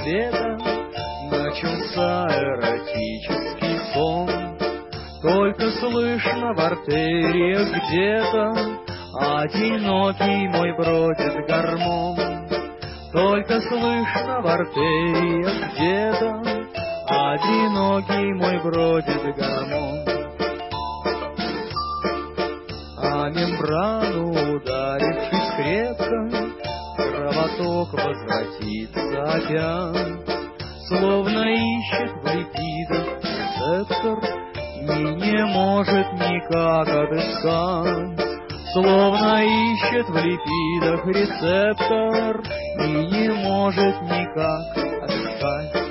где-то начался эротический сон. Только слышно в артериях где-то одинокий мой бродит гормон. Только слышно в артериях где-то одинокий мой бродит гормон. А мембрану, ударившись крепко, кровоток возвратится опять, словно ищет в липидах рецептор и не может никак отыскать. Словно ищет в липидах рецептор и не может никак отыскать.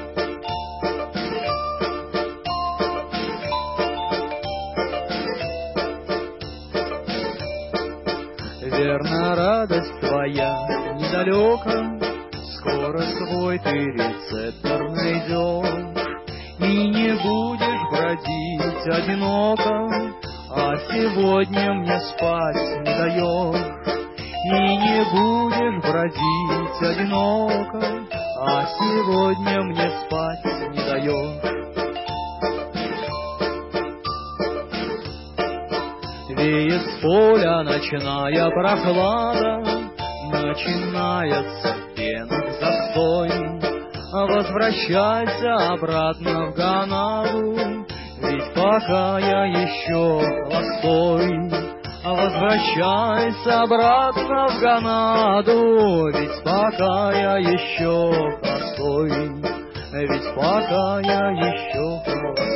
Верно, радость твоя недалека, скоро свой ты рецептор найдешь, и не будешь бродить одиноко, а сегодня мне спать не даешь. И не будешь бродить одиноко, а сегодня мне спать не даешь. Веет с поля ночная прохлада, начинается в пенах застой. Возвращайся обратно в Ганаду, ведь пока я еще холостой. Возвращайся обратно в Ганаду, ведь пока я еще холостой. Ведь пока я еще холостой.